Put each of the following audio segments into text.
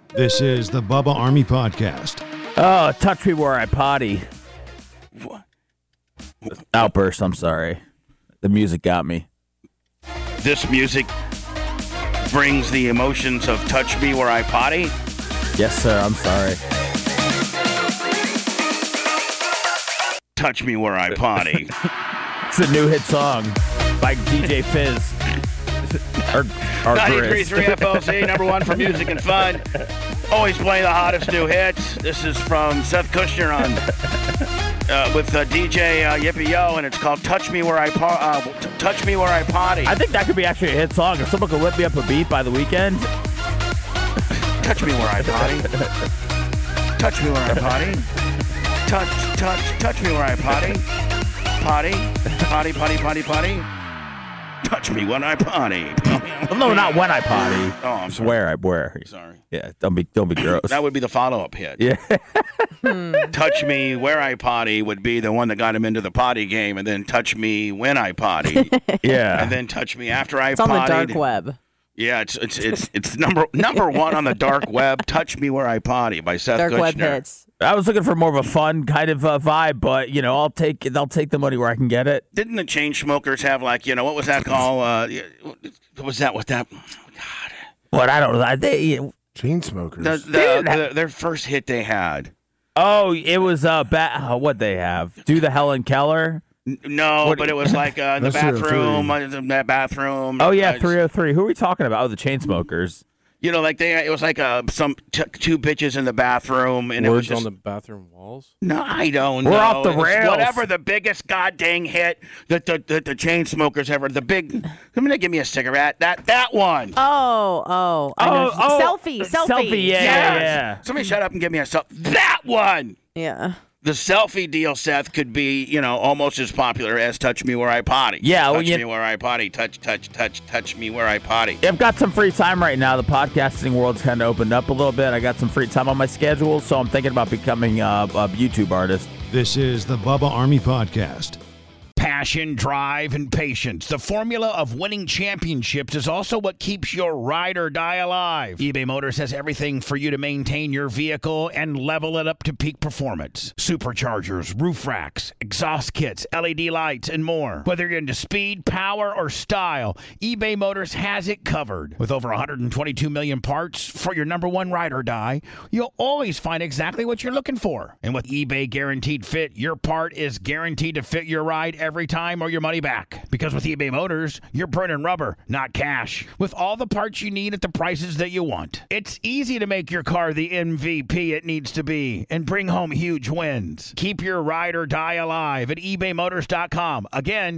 This is the Bubba Army Podcast. Oh, touch me where I potty. What? Outburst, I'm sorry. The music got me. This music brings the emotions of touch me where I potty? Yes, sir, I'm sorry. Touch me where I potty. It's a new hit song by DJ Fizz. or 93.3 FLC, number one for music and fun. Always playing the hottest new hits. This is from Seth Kushner on with DJ Yippee Yo, and it's called "Touch Me Where I Touch Me Where I Potty." I think that could be actually a hit song. If someone could whip me up a beat by the weekend. Touch me where I potty. Touch me where I potty. Touch me where I potty. Potty. Touch me when I potty. No, not when I potty. Oh, I'm sorry. Where. Sorry. Yeah, don't be gross. That would be the follow-up hit. Yeah. Touch me where I potty would be the one that got him into the potty game, and then touch me when I potty. Yeah. And then touch me after I It's pottied. on the dark web. Yeah, it's number one on the dark web. Touch me where I potty by Seth Dark Kushner. web hits. I was looking for more of a fun kind of vibe, but I'll take the money where I can get it. Didn't the Chainsmokers have what was that called? What was that? God. What I don't know. Chainsmokers. Their first hit they had. Oh, it was what they have. Do the Helen Keller. No, but it was like in the bathroom. That bathroom. Oh yeah, 303. Who are we talking about? Oh, the Chainsmokers. It was like some two bitches in the bathroom, and Words it was just, on the bathroom walls. No, I don't know. We're off the It was rails. Whatever the biggest goddamn hit that the Chainsmokers ever. The big. I'm gonna give me a cigarette. That one. Oh. I know. Selfie. Yeah. Somebody shut up and give me a selfie. That one. Yeah. The selfie deal, Seth, could be, almost as popular as "Touch Me Where I Potty." Yeah, touch me where I potty. Touch me where I potty. I've got some free time right now. The podcasting world's kind of opened up a little bit. I got some free time on my schedule, so I'm thinking about becoming a YouTube artist. This is the Bubba Army Podcast. Passion, drive, and patience. The formula of winning championships is also what keeps your ride or die alive. eBay Motors has everything for you to maintain your vehicle and level it up to peak performance. Superchargers, roof racks, exhaust kits, LED lights, and more. Whether you're into speed, power, or style, eBay Motors has it covered. With over 122 million parts for your number one ride or die, you'll always find exactly what you're looking for. And with eBay Guaranteed Fit, your part is guaranteed to fit your ride every time or your money back. Because with eBay Motors, you're burning rubber, not cash. With all the parts you need at the prices that you want. It's easy to make your car the MVP it needs to be and bring home huge wins. Keep your ride or die alive at ebaymotors.com. Again,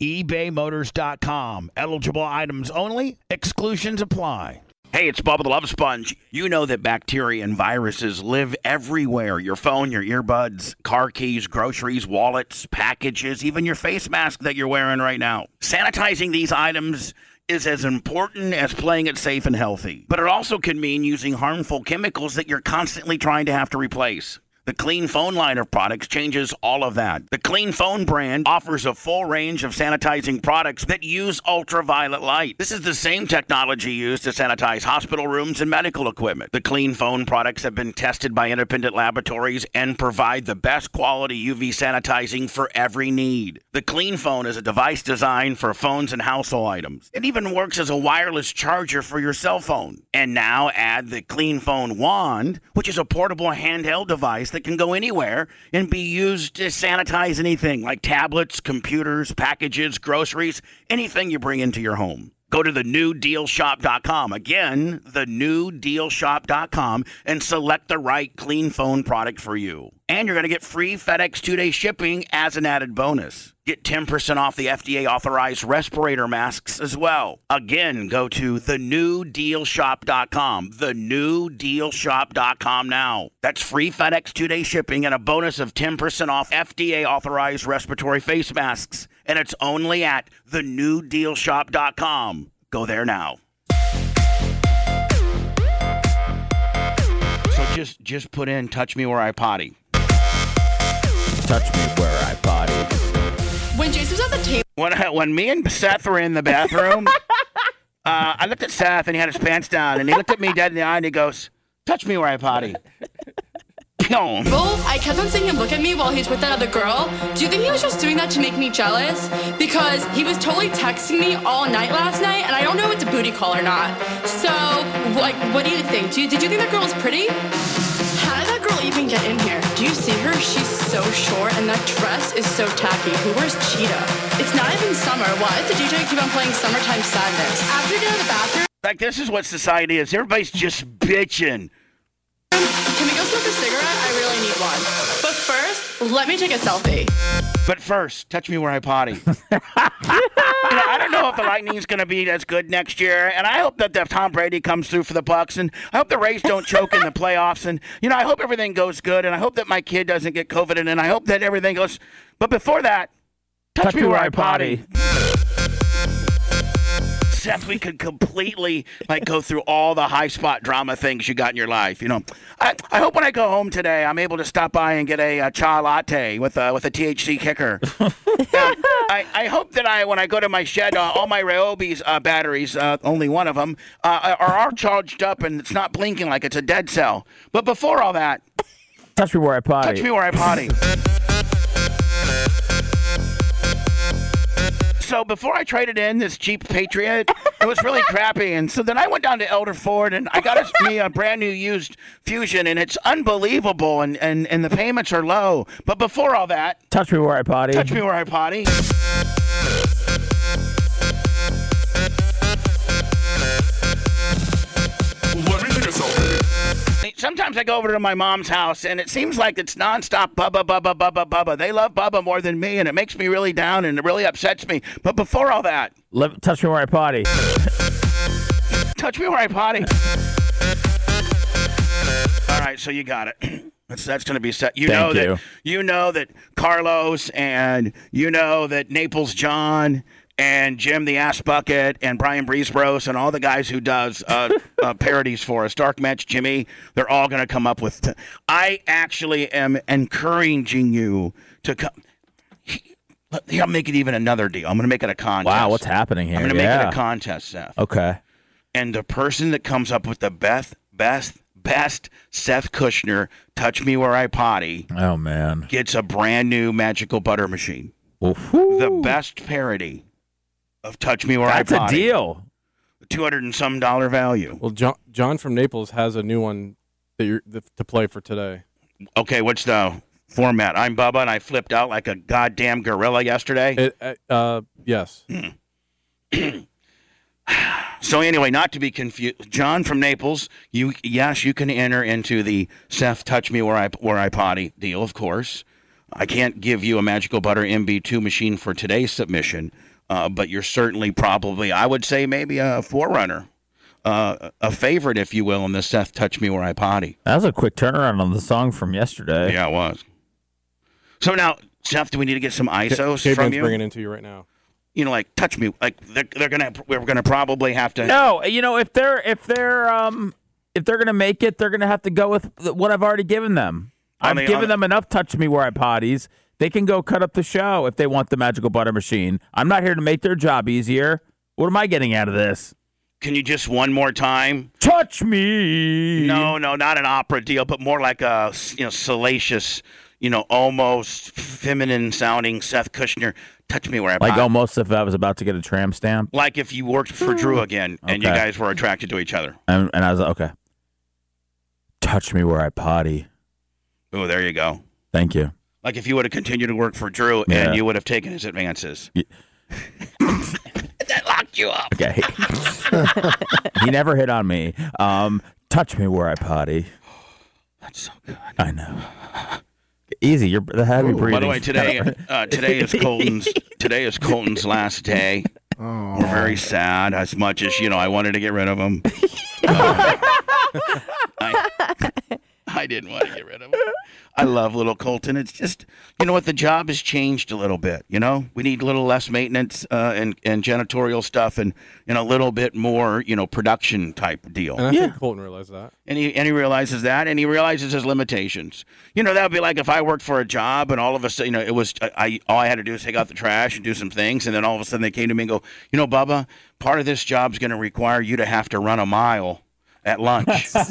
ebaymotors.com. Eligible items only. Exclusions apply. Hey, it's Bubba the Love Sponge. You know that bacteria and viruses live everywhere. Your phone, your earbuds, car keys, groceries, wallets, packages, even your face mask that you're wearing right now. Sanitizing these items is as important as playing it safe and healthy. But it also can mean using harmful chemicals that you're constantly trying to have to replace. The Clean Phone line of products changes all of that. The Clean Phone brand offers a full range of sanitizing products that use ultraviolet light. This is the same technology used to sanitize hospital rooms and medical equipment. The Clean Phone products have been tested by independent laboratories and provide the best quality UV sanitizing for every need. The Clean Phone is a device designed for phones and household items. It even works as a wireless charger for your cell phone. And now add the Clean Phone Wand, which is a portable handheld device that can go anywhere and be used to sanitize anything like tablets, computers, packages, groceries, anything you bring into your home. Go to thenewdealshop.com. Again, thenewdealshop.com and select the right Clean Phone product for you. And you're going to get free FedEx 2-day shipping as an added bonus. Get 10% off the FDA-authorized respirator masks as well. Again, go to thenewdealshop.com. Thenewdealshop.com now. That's free FedEx 2-day shipping and a bonus of 10% off FDA-authorized respiratory face masks. And it's only at thenewdealshop.com. Go there now. So just put in "Touch Me Where I Potty." Touch me where I potty. When Jason's at the table. When me and Seth were in the bathroom, I looked at Seth and he had his pants down, and he looked at me dead in the eye and he goes, Touch me where I potty. Well, I kept on seeing him look at me while he's with that other girl. Do you think he was just doing that to make me jealous? Because he was totally texting me all night last night, and I don't know if it's a booty call or not. So, what do you think? Did you think that girl was pretty? How did that girl even get in here? Do you see her? She's so short, and that dress is so tacky. Who wears cheetah? It's not even summer. Why does the DJ keep on playing Summertime Sadness? After you get out of the bathroom... Like, this is what society is. Everybody's just bitching. Can we go smoke a cigarette? I really need one. But first, let me take a selfie. But first, touch me where I potty. I don't know if the Lightning's going to be as good next year, and I hope that Tom Brady comes through for the Bucs, and I hope the Rays don't choke in the playoffs, and I hope everything goes good, and I hope that my kid doesn't get COVID, and I hope that everything goes. But before that, touch me where I potty. Seth, we could completely go through all the high spot drama things you got in your life. I hope when I go home today, I'm able to stop by and get a chai latte with a THC kicker. I hope that when I go to my shed, all my Ryobi's batteries, only one of them, are charged up and it's not blinking like it's a dead cell. But before all that, touch me where I potty. Touch me where I potty. So before I traded in this Jeep Patriot, it was really crappy. And so then I went down to Elder Ford and I got me a brand new used Fusion, and it's unbelievable, and the payments are low. But before all that, touch me where I potty. Touch me where I potty. Sometimes I go over to my mom's house, and it seems like it's nonstop Bubba, Bubba, Bubba, Bubba. They love Bubba more than me, and it makes me really down, and it really upsets me. But before all that... touch me where I potty. Touch me where I potty. All right, so you got it. That's going to be set. You know that Carlos, and you know that Naples John, and Jim the Ass Bucket, and Brian Breesbros, and all the guys who does parodies for us, Dark Match Jimmy, they're all going to come up with... I actually am encouraging you to come... I'll make it even another deal. I'm going to make it a contest. Wow, what's happening here? I'm going to make it a contest, Seth. Okay. And the person that comes up with the best Seth Kushner, touch me where I potty, oh man, gets a brand new magical butter machine. Ooh-hoo. The best parody of Touch Me Where I Potty. That's a deal. $200 and some value. Well, John from Naples has a new one to play for today. Okay, what's the format? I'm Bubba, and I flipped out like a goddamn gorilla yesterday. Yes. So anyway, not to be confused, John from Naples, you can enter into the Seth Touch Me Where I Potty deal, of course. I can't give you a Magical Butter MB2 machine for today's submission, but you're certainly probably, I would say, maybe a forerunner, a favorite, if you will, in the Seth Touch Me Where I Potty. That was a quick turnaround on the song from yesterday. Yeah, it was. So now, Seth, do we need to get some ISOs from you? Bringing it into you right now. Touch me. Like we're gonna probably have to. No, if they're gonna make it, they're gonna have to go with what I've already given them. I've given them enough touch me where I potties. They can go cut up the show if they want the magical butter machine. I'm not here to make their job easier. What am I getting out of this? Can you just one more time? Touch me. No, not an opera deal, but more like a salacious, almost feminine sounding Seth Kushner. Touch me where I potty. Like almost if I was about to get a tram stamp. Like if you worked for Drew again and you guys were attracted to each other. And I was like, okay. Touch me where I potty. Oh, there you go. Thank you. Like if you would have continued to work for Drew and you would have taken his advances. Yeah. That locked you up. Okay. He never hit on me. Touch me where I potty. That's so good. I know. Easy. You're the heavy breathing. By the way, today is Colton's last day. Oh. We're very sad. As much as I wanted to get rid of him. I didn't want to get rid of him. I love little Colton. It's just, what, the job has changed a little bit, We need a little less maintenance and janitorial stuff and a little bit more, production type deal. And I think Colton realized that. And he realizes that, and he realizes his limitations. That would be like if I worked for a job and all of a sudden, it was, all I had to do is take out the trash and do some things, and then all of a sudden they came to me and go, Bubba, part of this job's going to require you to have to run a mile. at lunch.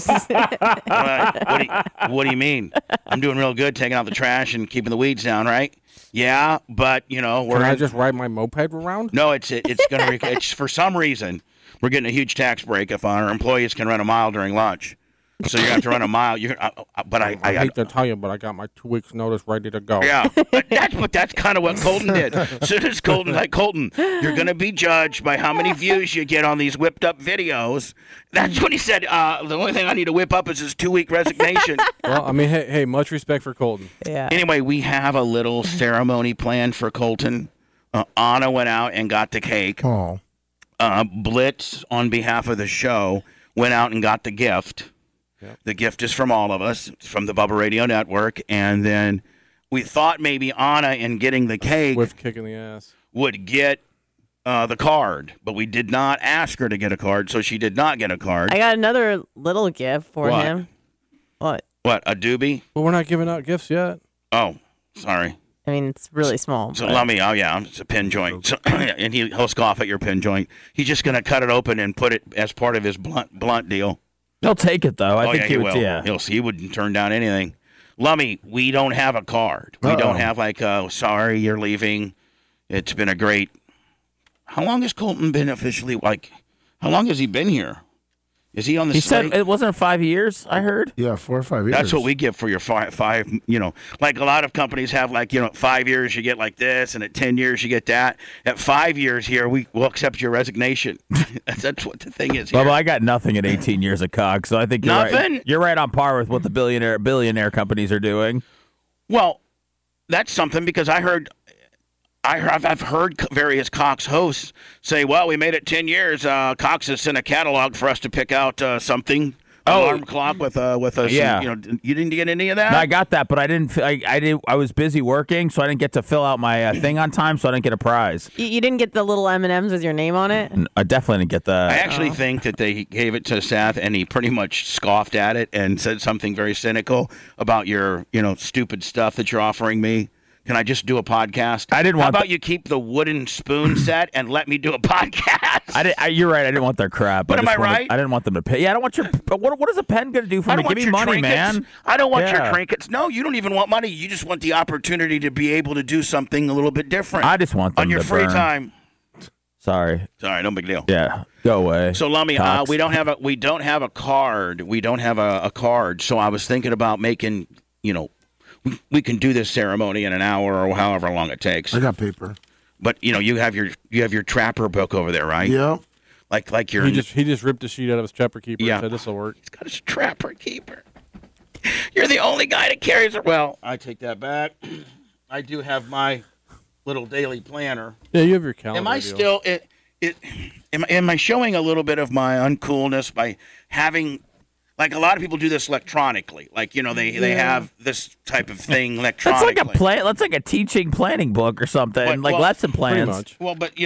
What do you mean? I'm doing real good, taking out the trash and keeping the weeds down, right? Yeah, but Can I just ride my moped around? No, it's for some reason we're getting a huge tax break if our employees can run a mile during lunch. So you're gonna have to run a mile. I hate to tell you, but I got my 2 weeks notice ready to go. Yeah, but that's kind of what Colton did. As soon as Colton's like, Colton, you're gonna be judged by how many views you get on these whipped up videos. That's when he said, the only thing I need to whip up is his 2-week resignation. Well, I mean, hey, much respect for Colton. Yeah. Anyway, we have a little ceremony planned for Colton. Anna went out and got the cake. Oh. Blitz, on behalf of the show, went out and got the gift. Yep. The gift is from all of us. It's from the Bubba Radio Network. And then we thought maybe Anna, in getting the cake, with kick in the ass, would get the card. But we did not ask her to get a card, so she did not get a card. I got another little gift for What? him. What? What, a doobie? Well, we're not giving out gifts yet. Oh, sorry. I mean, it's really small. So but- let me, it's a pin joint. So, and he'll scoff at your pin joint. He's just going to cut it open and put it as part of his blunt deal. He'll take it, though. I think he would. will. Yeah. He wouldn't turn down anything. Lummy, we don't have a card. We don't have sorry, you're leaving. It's been a great. How long has Colton been officially? How long has he been here? Is he on the? He slate? said it wasn't 5 years. I heard. Yeah, 4 or 5 years. That's what we give for your five. Like a lot of companies have, 5 years you get like this, and at 10 years you get that. At 5 years here, we will accept your resignation. That's what the thing is here. Bubba, I got nothing in 18 years of COG, so I think you're Nothing? right. You're right on par with what the billionaire companies are doing. Well, that's something because I've heard various Cox hosts say, well, we made it 10 years. Cox has sent a catalog for us to pick out something. Alarm clock with a Yeah. You didn't get any of that? No, I got that, but I didn't. I was busy working, so I didn't get to fill out my thing on time, so I didn't get a prize. You didn't get the little M&Ms with your name on it? I definitely didn't get that. I actually think that they gave it to Seth, and he pretty much scoffed at it and said something very cynical about your, stupid stuff that you're offering me. Can I just do a podcast? I didn't How want about you keep the wooden spoon set and let me do a podcast? You're right. I didn't want their crap. But am I right? I didn't want them to pay. Yeah, I don't want your. But what is a pen going to do for I me? don't Give want me your money, trinkets. man. I don't want your Yeah. trinkets. No, you don't even want money. You just want the opportunity to be able to do something a little bit different. I just want them on your to free burn. time. Sorry. No big deal. Yeah. Go away. So Lummy, Cox. we don't have a card. We don't have a card. So I was thinking about making, we can do this ceremony in an hour or however long it takes. I got paper. But you have your trapper book over there, right? Yeah. Like your. He just ripped the sheet out of his trapper keeper Yeah. and said this will work. He's got his trapper keeper. You're the only guy that carries it. Well, I take that back. I do have my little daily planner. Yeah, you have your calendar. Am I deal. still? Am I showing a little bit of my uncoolness by having? Like a lot of people do this electronically. Like they have this type of thing That's electronically. like a plan. That's like a teaching planning book or something. But- like well, lesson Pretty plans. much. Well, but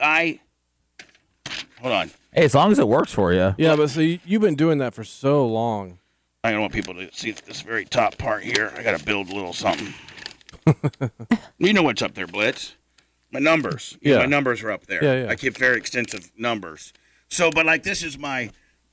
hold on. Hey, as long as it works for you. Yeah, but see, you've been doing that for so long. I don't want people to see this very top part here. I got to build a little something. You know what's up there, Blitz? My numbers. Yeah. My numbers are up there. Yeah, yeah. I keep very extensive numbers. So, but this is my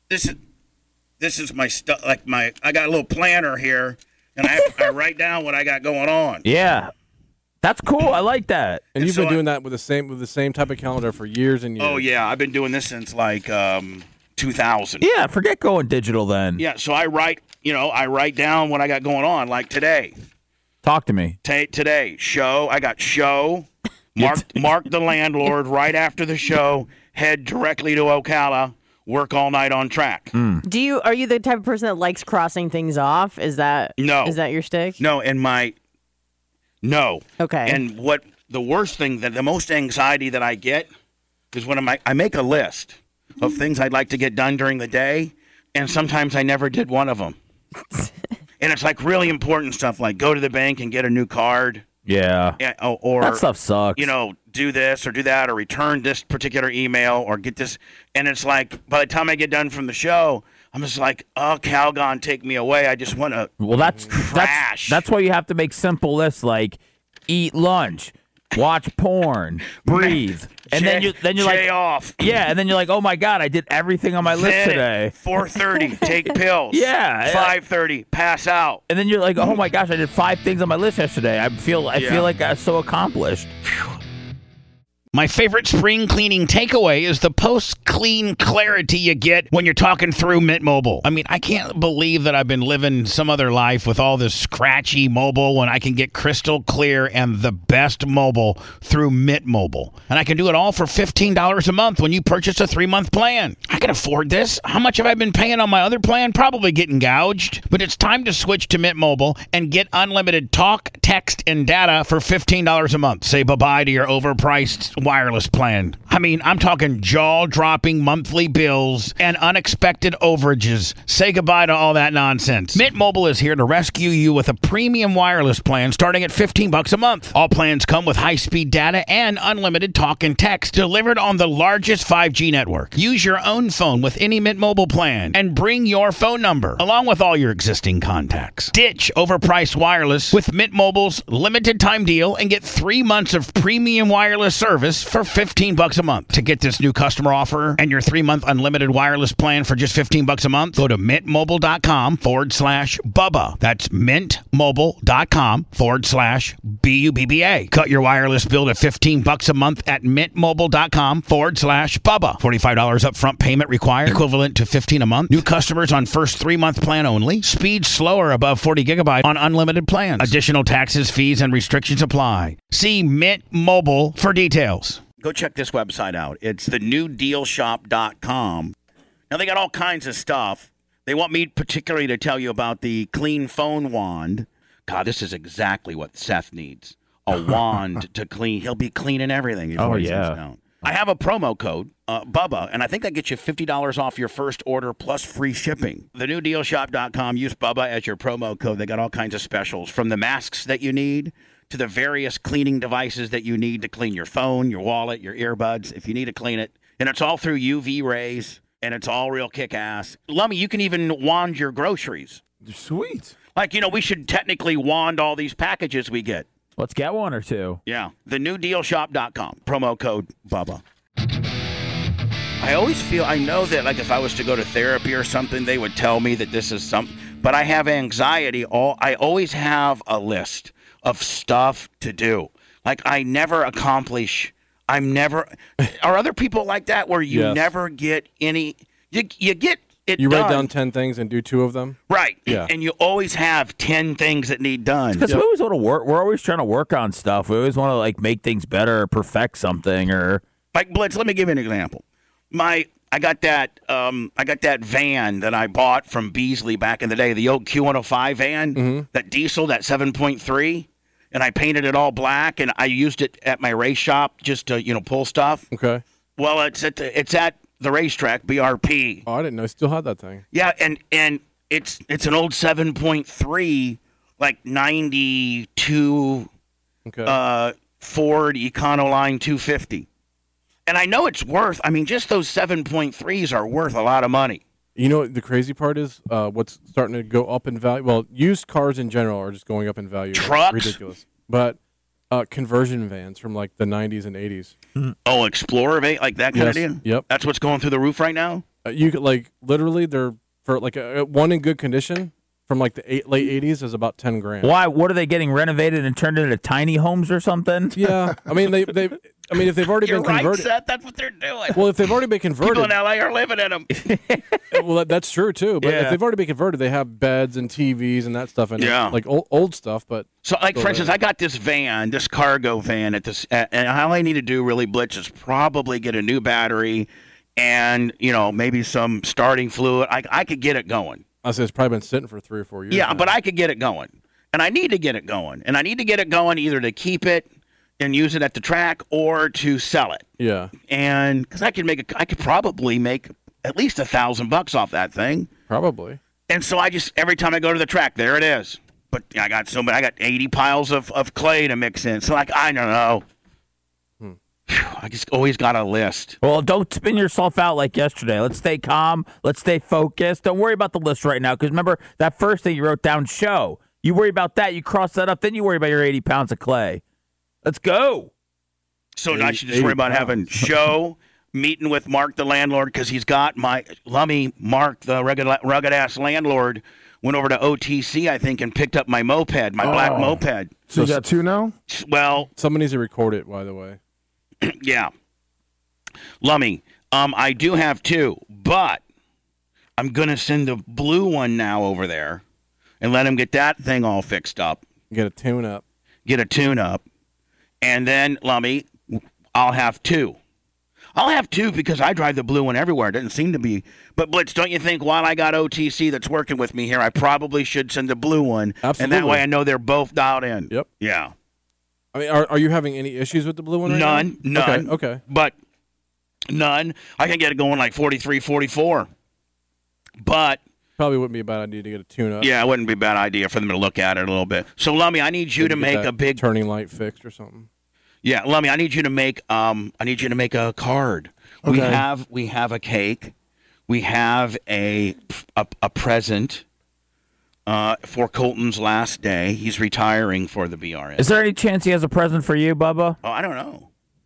stuff. I got a little planner here, and I write down what I got going on. Yeah. That's cool. I like that. And you've so been doing that with the same type of calendar for years and years. Oh yeah, I've been doing this since 2000. Yeah, forget going digital then. Yeah. So I write down what I got going on. Like today. Talk to me. Today show. I got show. Mark the landlord right after the show. Head directly to Ocala. Work all night on track. Hmm. Are you the type of person that likes crossing things off? Is that your shtick? No, no. Okay. And what the worst thing, the most anxiety that I get is when I make a list of things I'd like to get done during the day, and sometimes I never did one of them. And it's like really important stuff, like go to the bank and get a new card. Yeah. Or that stuff sucks. Do this or do that or return this particular email or get this. And it's like by the time I get done from the show, I'm just like, oh, Calgon, take me away. I just want to Well, that's crash. That's why you have to make simple lists like eat lunch, watch porn, breathe, and then you're like, off. Yeah, and then you're like, oh my God, I did everything on my list today. 4:30, take pills. Yeah. 5:30, pass out. And then you're like, oh my gosh, I did 5 things on my list yesterday. I feel like I'm so accomplished. My favorite spring cleaning takeaway is the post-clean clarity you get when you're talking through Mint Mobile. I mean, I can't believe that I've been living some other life with all this scratchy mobile when I can get crystal clear and the best mobile through Mint Mobile. And I can do it all for $15 a month when you purchase a 3-month plan. I can afford this. How much have I been paying on my other plan? Probably getting gouged. But it's time to switch to Mint Mobile and get unlimited talk, text, and data for $15 a month. Say bye-bye to your overpriced wireless plan. I mean, I'm talking jaw-dropping monthly bills and unexpected overages. Say goodbye to all that nonsense. Mint Mobile is here to rescue you with a premium wireless plan starting at $15 a month. All plans come with high-speed data and unlimited talk and text delivered on the largest 5G network. Use your own phone with any Mint Mobile plan and bring your phone number along with all your existing contacts. Ditch overpriced wireless with Mint Mobile's limited time deal and get 3 months of premium wireless service for $15 a month. To get this new customer offer and your 3-month unlimited wireless plan for just $15 a month, go to mintmobile.com/Bubba. That's mintmobile.com/BUBBA. Cut your wireless bill to $15 a month at mintmobile.com/Bubba. $45 upfront payment required, equivalent to $15 a month. New customers on first 3-month plan only. Speed slower above 40 gigabyte on unlimited plans. Additional taxes, fees, and restrictions apply. See Mint Mobile for details. Go check this website out. It's thenewdealshop.com. Now, they got all kinds of stuff. They want me particularly to tell you about the clean phone wand. God, this is exactly what Seth needs. A wand to clean. He'll be cleaning everything. Oh, yeah. I have a promo code, Bubba, and I think that gets you $50 off your first order plus free shipping. Thenewdealshop.com. Use Bubba as your promo code. They got all kinds of specials, from the masks that you need to the various cleaning devices that you need to clean your phone, your wallet, your earbuds, if you need to clean it. And it's all through UV rays, and it's all real kick-ass. Lummy, you can even wand your groceries. Sweet. Like, we should technically wand all these packages we get. Let's get one or two. Yeah. Thenewdealshop.com. Promo code Bubba. I always feel, I know that, like, if I was to go to therapy or something, they would tell me that this is something. But I have anxiety. I always have a list of stuff to do. Like, I never accomplish. Are other people like that where you never get any? You get it. You done. write down 10 things and do 2 of them. Right. Yeah. And you always have 10 things that need done. Because we always want to work. We're always trying to work on stuff. We always want to make things better, or perfect something, or like Blitz. Let me give you an example. I got that van that I bought from Beasley back in the day, the old Q105 van, that diesel, that 7.3, and I painted it all black, and I used it at my race shop just to pull stuff. Okay. Well, it's at the racetrack, BRP. Oh, I didn't know. I still had that thing. Yeah, and it's an old 7.3, like 92 Ford Econoline 250. And I know it's worth, just those 7.3s are worth a lot of money. You know what the crazy part is? What's starting to go up in value? Well, used cars in general are just going up in value. Trucks? It's ridiculous. But conversion vans from like the 90s and 80s. Oh, Explorer, like that kind of deal? Yep. That's what's going through the roof right now? You could, literally, they're, for one in good condition, from late 80s is about $10,000. Why? What are they getting renovated and turned into tiny homes or something? Yeah. If they've already been converted. Right, Seth, that's what they're doing. Well, if they've already been converted. People in LA are living in them. Well, that's true, too. But if they've already been converted, they have beds and TVs and that stuff in it. Like old stuff. But so, for instance, I got this van, this cargo van, and all I need to do, really, Blitz, is probably get a new battery and, maybe some starting fluid. I could get it going. I say it's probably been sitting for 3 or 4 years. Yeah, now. but I could get it going. And I need to get it going. And I need to get it going either to keep it and use it at the track or to sell it. Yeah. And because I could probably make at least $1,000 off that thing. Probably. And so every time I go to the track, there it is. But I got 80 piles of clay to mix in. So I don't know. I just always got a list. Well, don't spin yourself out like yesterday. Let's stay calm. Let's stay focused. Don't worry about the list right now, because remember that first thing you wrote down, show. You worry about that. You cross that up. Then you worry about your 80 pounds of clay. Let's go. So I should just worry about having show, meeting with Mark the landlord, because he's got my Lummy, Mark the rugged-ass landlord, went over to OTC, I think, and picked up my moped, my black moped. So you got 2 now? Well. Someone needs to record it, by the way. Yeah. Lummy, I do have 2, but I'm going to send the blue one now over there and let him get that thing all fixed up. Get a tune-up. And then, Lummy, I'll have 2. I'll have 2 because I drive the blue one everywhere. It doesn't seem to be. But, Blitz, don't you think while I got OTC that's working with me here, I probably should send the blue one? Absolutely. And that way I know they're both dialed in. Yep. Yeah. I mean, are you having any issues with the blue one right None. now? None. Okay. But none. I can get it going like 43, 44. But probably wouldn't be a bad idea to get a tune-up. Yeah, it wouldn't be a bad idea for them to look at it a little bit. So, Lummy, I need you to make a big turning light fixed or something. Yeah, Lummy, I need you to make a card. Okay. We have a cake. We have a present for Colton's last day. He's retiring for the BRN. Is there any chance he has a present for you, Bubba? Oh, I don't know.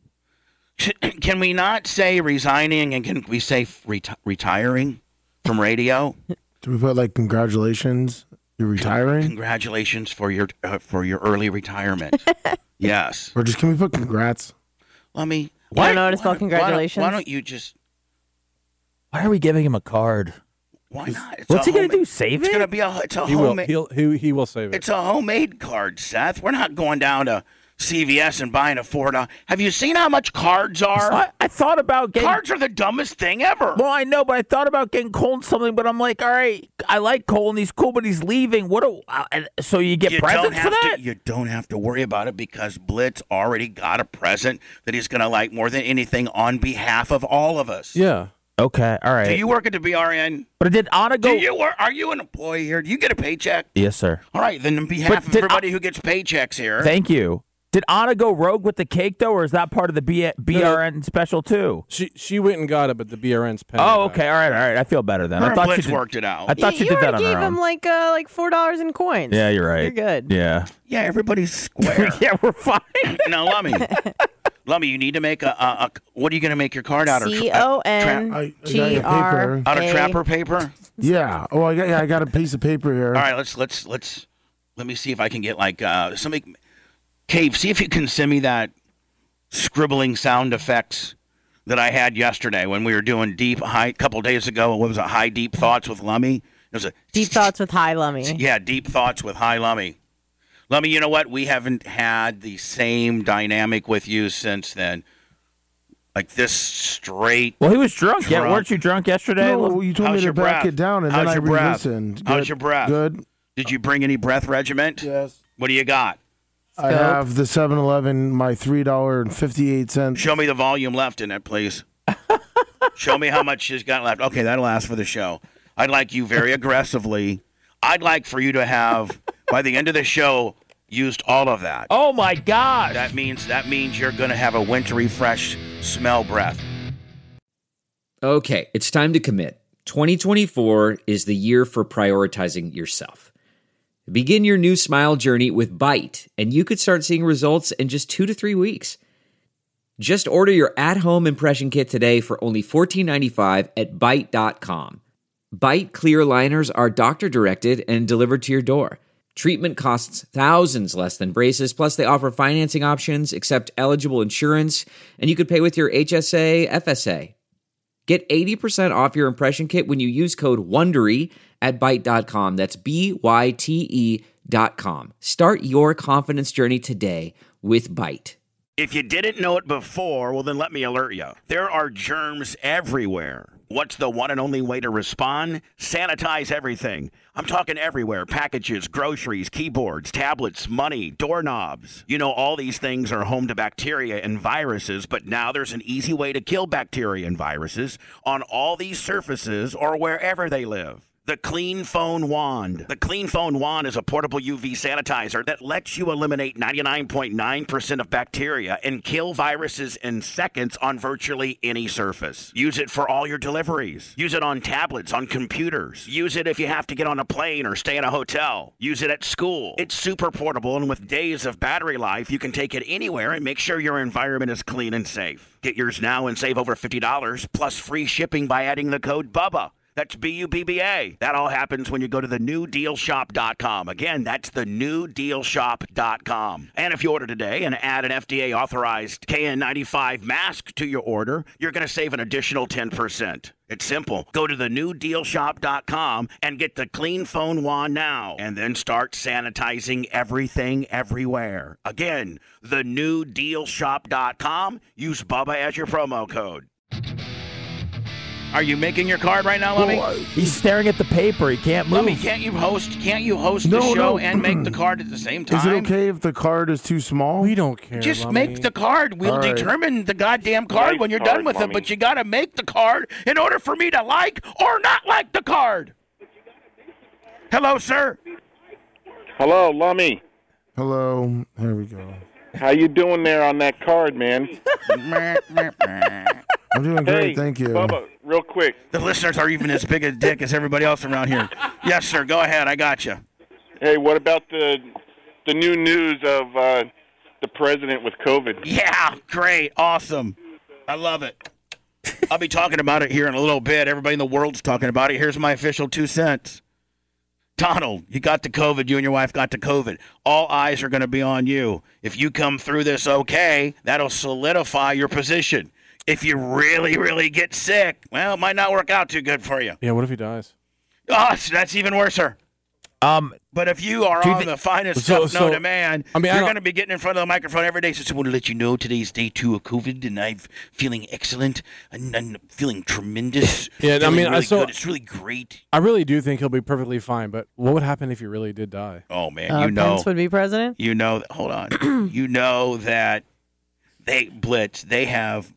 Can we not say resigning, and can we say retiring from radio? Do we put like congratulations? You're retiring? Congratulations for your early retirement. Yes. Or just can we put congrats? Let me. I don't know how to spell congratulations. Why don't you just? Why are we giving him a card? Why not? What's he gonna do? Save it? It's gonna be a He homemade. he will save it. It's a homemade card, Seth. We're not going down to CVS and buying a $4. Have you seen how much cards are? I thought about getting cards are the dumbest thing ever. Well, I know, but I thought about getting Colton something, but I'm like, all right, I like Colton. He's cool, but he's leaving. So you get presents for that? You don't have to worry about it because Blitz already got a present that he's going to like more than anything on behalf of all of us. Yeah. Okay, all right. Do you work at the BRN? But did Anna go? Do you work? Are you an employee here? Do you get a paycheck? Yes, sir. All right, then on behalf of everybody who gets paychecks here. Thank you. Did Anna go rogue with the cake, though, or is that part of the BRN special, too? She went and got it, but the BRN's paying. Oh, okay. All right. I feel better then. I thought Blitz she worked it out. I thought she did that on her own. You gave him like $4 in coins. Yeah, you're right. You're good. Yeah. Yeah, everybody's square. Yeah, we're fine. Now, Lummy, you need to make a what are you going to make your card out of? CONGR. Out of trapper paper? Yeah. Oh, I got a piece of paper here. All right, let me see if I can get like something. Cave, see if you can send me that scribbling sound effects that I had yesterday when we were doing a couple days ago. What was it? High Deep Thoughts with Lummy? It was a Deep Thoughts with High Lummy. Yeah, Deep Thoughts with High Lummy. Lummy, you know what? We haven't had the same dynamic with you since then. Like this straight. Well, he was drunk. Yeah, weren't you drunk yesterday? No, you told me to back it down, and then I re-listened. How's your breath? Good. Did you bring any breath regiment? Yes. What do you got? I have the 7-Eleven, my $3.58. Show me the volume left in it, please. Show me how much she's got left. Okay, that'll last for the show. I'd like you very aggressively. I'd like for you to have, by the end of the show, used all of that. Oh, my gosh. That means you're going to have a wintry, fresh smell breath. Okay, it's time to commit. 2024 is the year for prioritizing yourself. Begin your new smile journey with Byte, and you could start seeing results in just 2 to 3 weeks. Just order your at-home impression kit today for only $14.95 at Byte.com. Byte clear liners are doctor-directed and delivered to your door. Treatment costs thousands less than braces, plus they offer financing options, accept eligible insurance, and you could pay with your HSA, FSA. Get 80% off your impression kit when you use code WONDERY at Byte.com. That's BYTE.com. Start your confidence journey today with Byte. If you didn't know it before, well, then let me alert you. There are germs everywhere. What's the one and only way to respond? Sanitize everything. I'm talking everywhere. Packages, groceries, keyboards, tablets, money, doorknobs. You know, all these things are home to bacteria and viruses, but now there's an easy way to kill bacteria and viruses on all these surfaces or wherever they live. The Clean Phone Wand. The Clean Phone Wand is a portable UV sanitizer that lets you eliminate 99.9% of bacteria and kill viruses in seconds on virtually any surface. Use it for all your deliveries. Use it on tablets, on computers. Use it if you have to get on a plane or stay in a hotel. Use it at school. It's super portable, and with days of battery life, you can take it anywhere and make sure your environment is clean and safe. Get yours now and save over $50 plus free shipping by adding the code BUBBA. That's BUBBA. That all happens when you go to thenewdealshop.com. Again, that's thenewdealshop.com. And if you order today and add an FDA-authorized KN95 mask to your order, you're going to save an additional 10%. It's simple. Go to thenewdealshop.com and get the Clean Phone Wand now, and then start sanitizing everything everywhere. Again, thenewdealshop.com. Use Bubba as your promo code. Are you making your card right now, Lummy? He's staring at the paper. He can't move. Lummy, can't you host the show and make the card at the same time? Is it okay if the card is too small? We don't care. Just Lummy. make the card. We'll determine the goddamn card when you're done with it, but you got to make the card in order for me to like or not like the card. Hello, sir. Hello, Lummy. Hello. There we go. How you doing there on that card, man? I'm doing great, hey, thank you. Bubba, real quick. The listeners are even as big a dick as everybody else around here. Yes, sir. Go ahead. I got you. Hey, what about the new news of the president with COVID? Yeah, great. Awesome. I love it. I'll be talking about it here in a little bit. Everybody in the world's talking about it. Here's my official 2 cents. Donald, you got the COVID. You and your wife got the COVID. All eyes are going to be on you. If you come through this okay, that'll solidify your position. If you really, really get sick, well, it might not work out too good for you. Yeah, what if he dies? Oh, that's even worse, sir. But if you are on the finest stuff known to man, you're going to be getting in front of the microphone every day. So I just want to let you know today's day 2 of COVID, and I'm feeling excellent and feeling tremendous. Yeah, feeling I mean, really good. It's really great. I really do think he'll be perfectly fine. But what would happen if he really did die? Oh man, you know, Pence would be president. You know, hold on. You know that they Blitz. They have.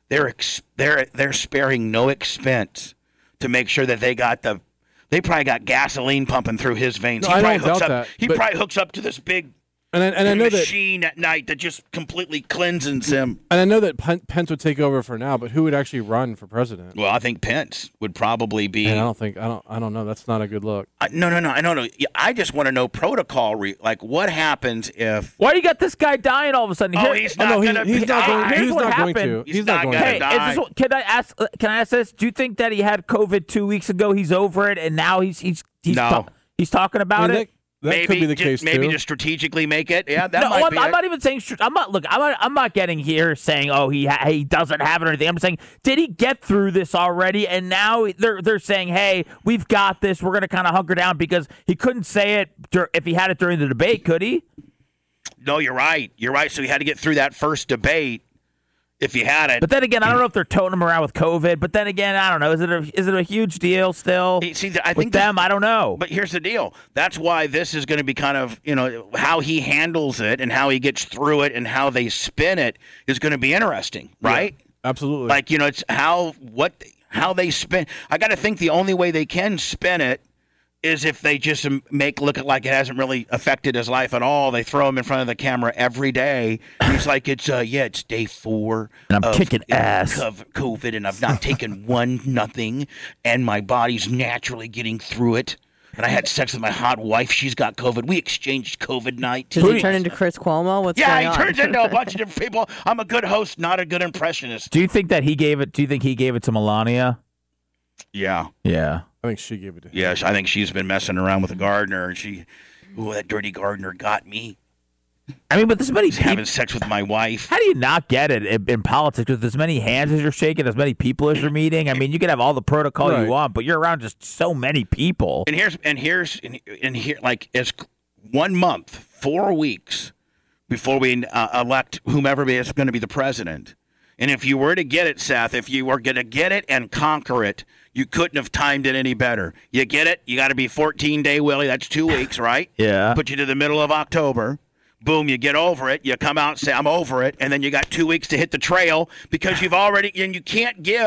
They're sparing no expense to make sure that they probably got gasoline pumping through his veins. No, I don't doubt that. He probably hooks up to this big and I know machine at night that just completely cleanses him. And I know that Pence would take over for now, but who would actually run for president? Well, I think Pence would probably be. And I don't know. That's not a good look. No. I don't know. I just want to know protocol. Like, what happens if? Why do you got this guy dying all of a sudden? He's not going to. He's not going to. He's not going to die. Can I ask this? Do you think that he had COVID 2 weeks ago? He's over it, and now he's talking about it. That could be the case maybe too. just strategically make it. Yeah, that might be. I'm not even saying. I'm not getting here saying, oh, he doesn't have it or anything. I'm saying, did he get through this already? And now they're saying, hey, we've got this. We're going to kind of hunker down, because he couldn't say it if he had it during the debate, could he? No, you're right. So he had to get through that first debate. If you had it. But then again, I don't know if they're toting him around with COVID. But then again, I don't know. Is it a huge deal still? I think them, I don't know. But here's the deal. That's why this is going to be kind of, how he handles it and how he gets through it and how they spin it is going to be interesting, right? Yeah, absolutely. Like, it's how they spin. I got to think the only way they can spin it is if they just look like it hasn't really affected his life at all. They throw him in front of the camera every day. He's like, it's day 4. And I'm kicking ass. Of COVID, and I've not taken nothing, and my body's naturally getting through it. And I had sex with my hot wife. She's got COVID. We exchanged COVID night. Does he turn into Chris Cuomo? What's going on? Yeah, he turns into a bunch of different people. I'm a good host, not a good impressionist. Do you think that he gave it? Do you think he gave it to Melania? Yeah. I think she gave it to him. Yes, I think she's been messing around with a gardener, and that dirty gardener got me. I mean, but this many people having sex with my wife. How do you not get it in politics with as many hands as you're shaking, as many people as you're meeting? I mean, you can have all the protocol you want, but you're around just so many people. And here's like, it's 1 month, 4 weeks before we elect whomever is going to be the president. And if you were to get it, Seth, if you were going to get it and conquer it, you couldn't have timed it any better. You get it? You got to be 14-day Willie. That's 2 weeks, right? Yeah. Put you to the middle of October. Boom, you get over it. You come out and say, I'm over it. And then you got 2 weeks to hit the trail because you've already – and you can't give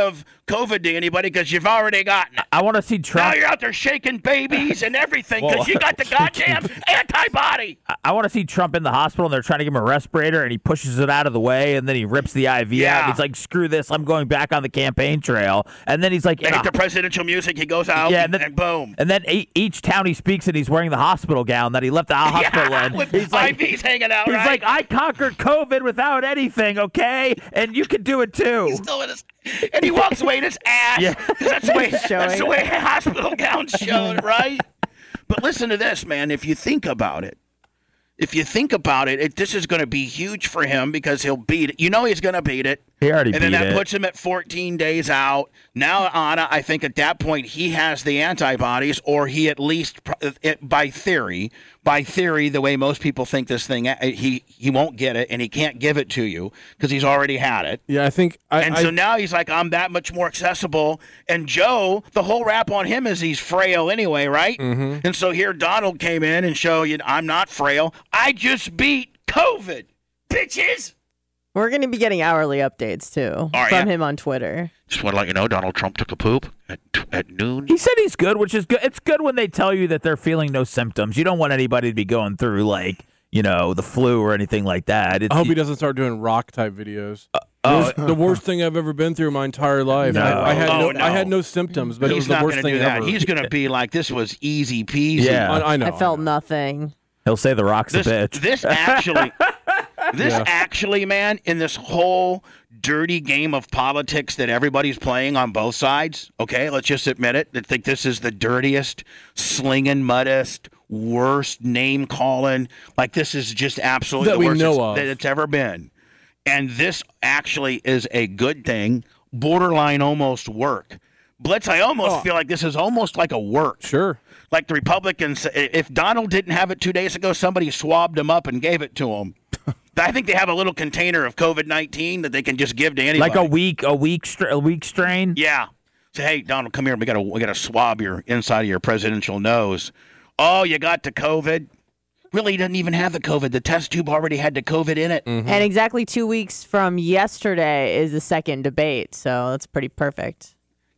COVID to anybody because you've already gotten it. I want to see Trump. Now you're out there shaking babies and everything because you got the goddamn antibody. I want to see Trump in the hospital and they're trying to give him a respirator and he pushes it out of the way and then he rips the IV out. And he's like, screw this, I'm going back on the campaign trail. And then he's like, they hit the presidential music, he goes out and boom. And then each town he speaks in, he's wearing the hospital gown that he left the hospital in. With he's IVs hanging out, he's right? like, I conquered COVID without anything, okay? And you can do it too. He's still in his, and he walks away in his ass. Yeah. That's the way hospital gowns showed, right? But listen to this, man. If you think about it, this is going to be huge for him because he'll beat it. You know he's going to beat it. He already beat it. And then that puts him at 14 days out. Now, Anna, I think at that point he has the antibodies, or he at least, by theory, the way most people think this thing, he won't get it and he can't give it to you because he's already had it. Yeah, I think. So now he's like, I'm that much more accessible. And Joe, the whole rap on him is he's frail anyway, right? Mm-hmm. And so here Donald came in and showed you, I'm not frail. I just beat COVID, bitches. We're going to be getting hourly updates, too, from him on Twitter. Just want to let you know, Donald Trump took a poop at noon. He said he's good, which is good. It's good when they tell you that they're feeling no symptoms. You don't want anybody to be going through, like, the flu or anything like that. I hope he doesn't start doing rock-type videos. The worst thing I've ever been through my entire life. No. I had no symptoms, but it was the worst thing ever. He's going to be like, this was easy peasy. Yeah. I know. I felt nothing. He'll say the Rock's a bitch. This actually, man, in this whole dirty game of politics that everybody's playing on both sides, okay, let's just admit it. I think this is the dirtiest, slinging, muddest, worst name-calling. Like, this is just absolutely the worst that it's ever been. And this actually is a good thing, borderline almost work. Blitz, I almost feel like this is almost like a work. Sure. Like the Republicans, if Donald didn't have it 2 days ago, somebody swabbed him up and gave it to him. I think they have a little container of COVID-19 that they can just give to anybody. Like a week strain? Yeah. Say, hey, Donald, come here. We gotta swab your inside of your presidential nose. Oh, you got the COVID? Really, he doesn't even have the COVID. The test tube already had the COVID in it. Mm-hmm. And exactly 2 weeks from yesterday is the second debate, so that's pretty perfect.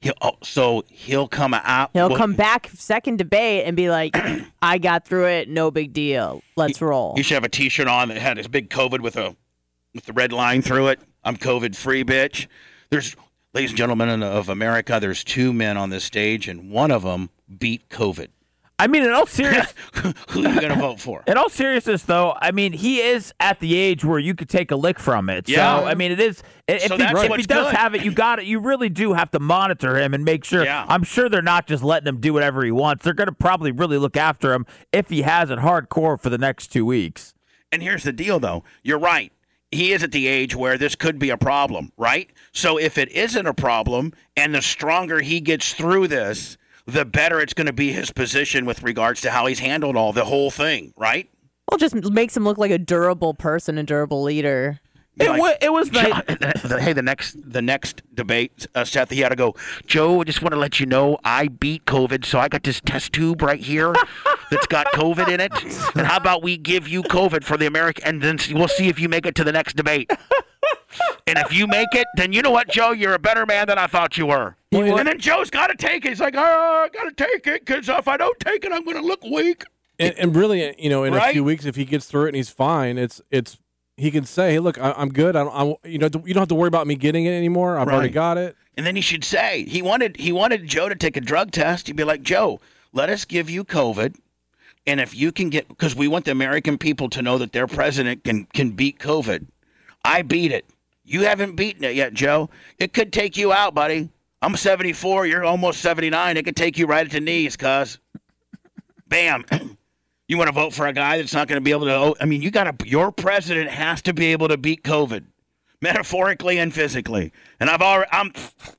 He'll come out. He'll come back second debate and be like, I got through it, no big deal. Let's roll. He should have a T-shirt on that had his big COVID with the red line through it. I'm COVID-free, bitch. There's, ladies and gentlemen of America, there's two men on this stage, and one of them beat COVID. I mean, in all seriousness, who are you going to vote for? In all seriousness, though, I mean, he is at the age where you could take a lick from it. Yeah. So, I mean, it is. If he does have it, you really do have to monitor him and make sure. Yeah. I'm sure they're not just letting him do whatever he wants. They're going to probably really look after him if he has it hardcore for the next 2 weeks. And here's the deal, though. You're right. He is at the age where this could be a problem, right? So if it isn't a problem, and the stronger he gets through this, the better it's going to be his position with regards to how he's handled the whole thing, right? Well, it just makes him look like a durable person, a durable leader. It was like, hey, the next debate, Seth, he had to go, Joe, I just want to let you know I beat COVID, so I got this test tube right here that's got COVID in it. And how about we give you COVID for the American, and then we'll see if you make it to the next debate. And if you make it, then you know what, Joe? You're a better man than I thought you were. And then Joe's got to take it. He's like, I got to take it because if I don't take it, I'm going to look weak. And really, in a few weeks, if he gets through it and he's fine, it's he can say, hey, look, I'm good. You don't have to worry about me getting it anymore. I've already got it. And then he should say he wanted Joe to take a drug test. He'd be like, Joe, let us give you COVID. And if you can because we want the American people to know that their president can beat COVID. I beat it. You haven't beaten it yet, Joe. It could take you out, buddy. I'm 74. You're almost 79. It could take you right at the knees, cuz. Bam. You want to vote for a guy that's not going to be able to? I mean, your president has to be able to beat COVID, metaphorically and physically. And I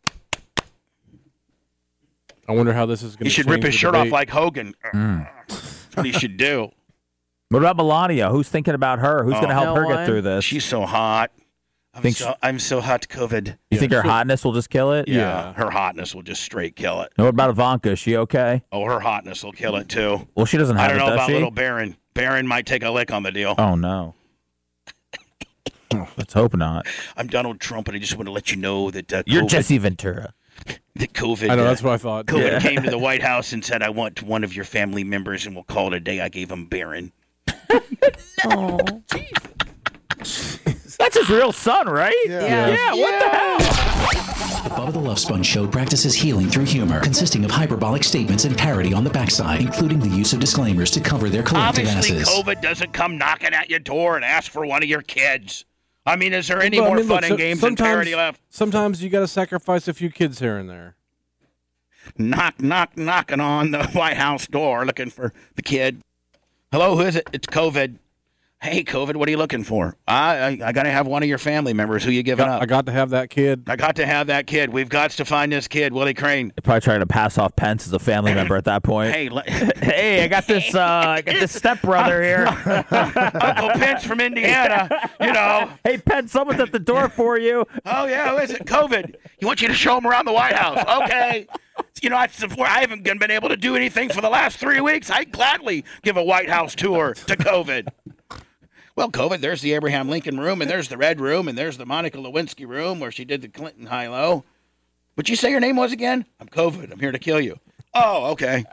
wonder how this is going to. He should rip his shirt off like Hogan. That's what he should do. What about Melania? Who's thinking about her? Who's going to help her get through this? She's so hot. I'm so hot, COVID. You think her hotness will just kill it? Yeah, her hotness will just straight kill it. And what about Ivanka? Is she okay? Oh, her hotness will kill it, too. Well, she doesn't have it, I don't know does about she? little Barron. Barron might take a lick on the deal. Oh, no. Let's hope not. I'm Donald Trump, and I just want to let you know that you're Jesse Ventura. The COVID. I know, that's what I thought. COVID came to the White House and said, I want one of your family members, and we'll call it a day. I gave him Barron. Oh. That's his real son, right? Yeah. What the hell? The Bubba the Love Sponge Show practices healing through humor, consisting of hyperbolic statements and parody on the backside, including the use of disclaimers to cover their collective Obviously, asses. COVID doesn't come knocking at your door and ask for one of your kids. I mean, is there any more fun and games and parody left? Sometimes you got to sacrifice a few kids here and there. Knocking on the White House door looking for the kid. Hello, who is it? It's COVID. Hey, COVID, what are you looking for? I got to have one of your family members. Who you giving up? I got to have that kid. I got to have that kid. We've got to find this kid, Willie Crane. They're probably trying to pass off Pence as a family member at that point. Hey, I got this stepbrother here. Uncle Pence from Indiana, you know. Hey, Pence, someone's at the door for you. Oh, yeah, who is it? COVID. You want you to show him around the White House. Okay. You know, I haven't been able to do anything for the last 3 weeks. I'd gladly give a White House tour to COVID. Well, COVID, there's the Abraham Lincoln room, and there's the Red room, and there's the Monica Lewinsky room where she did the Clinton high-low. What'd you say your name was again? I'm COVID. I'm here to kill you. Oh, okay.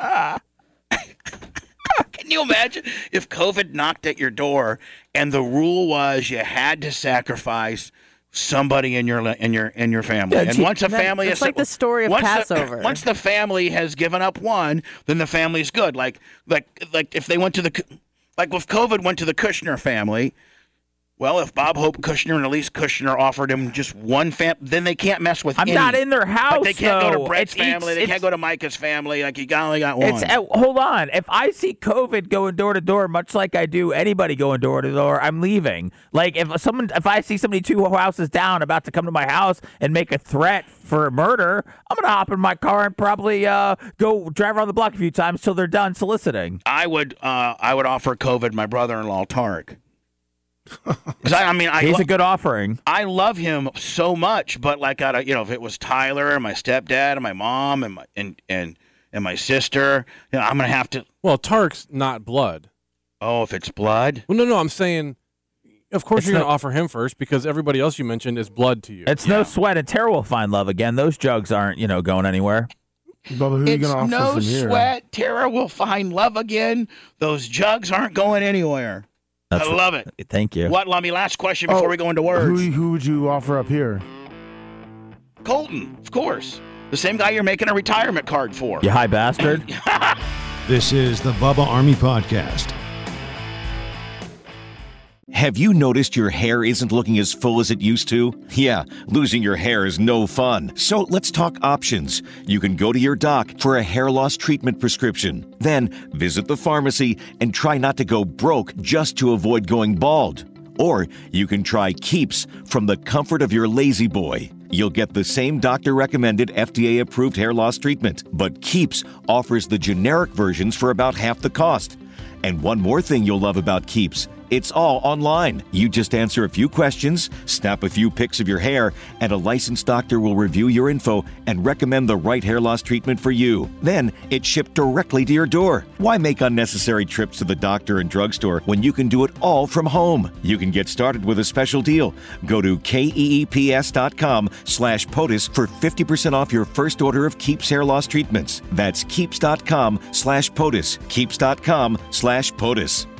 Can you imagine if COVID knocked at your door and the rule was you had to sacrifice somebody in your family? Yeah, and once a family it's like the story of Passover. Once the family has given up one, then the family's good. Like if they went to the... Like if COVID went to the Kushner family, well, if Bob Hope Kushner and Elise Kushner offered him just one family, then they can't mess with any. not in their house, Like they can't go though. to Brett's family. They can't go to Micah's family. Like you only got one. Hold on. If I see COVID going door to door, much like I do anybody going door to door, I'm leaving. Like if I see somebody 2 houses down about to come to my house and make a threat for murder, I'm gonna hop in my car and probably go drive around the block a few times till they're done soliciting. I would offer COVID my brother-in-law Tarek. Because he's a good offering. I love him so much, but like if it was Tyler and my stepdad and my mom and my sister, I'm gonna have to. Well, Tarek's not blood. Oh, if it's blood? Well, no. I'm saying, of course you're gonna offer him first because everybody else you mentioned is blood to you. It's no sweat, and Tara will find love again. Those jugs aren't going anywhere. Bubba, who are you gonna offer no from here? sweat. Tara will find love again. Those jugs aren't going anywhere. I love it. Thank you. What, Lummy? Last question before we go into words. Who would you offer up here? Colton, of course. The same guy you're making a retirement card for. You high bastard. This is the Bubba Army Podcast. Have you noticed your hair isn't looking as full as it used to? Yeah, losing your hair is no fun. So let's talk options. You can go to your doc for a hair loss treatment prescription. Then visit the pharmacy and try not to go broke just to avoid going bald. Or you can try Keeps from the comfort of your lazy boy. You'll get the same doctor-recommended FDA-approved hair loss treatment, but Keeps offers the generic versions for about half the cost. And one more thing you'll love about Keeps. It's all online. You just answer a few questions, snap a few pics of your hair, and a licensed doctor will review your info and recommend the right hair loss treatment for you. Then it's shipped directly to your door. Why make unnecessary trips to the doctor and drugstore when you can do it all from home? You can get started with a special deal. Go to keeps.com/POTUS for 50% off your first order of Keeps hair loss treatments. That's keeps.com/POTUS. Keeps.com/POTUS.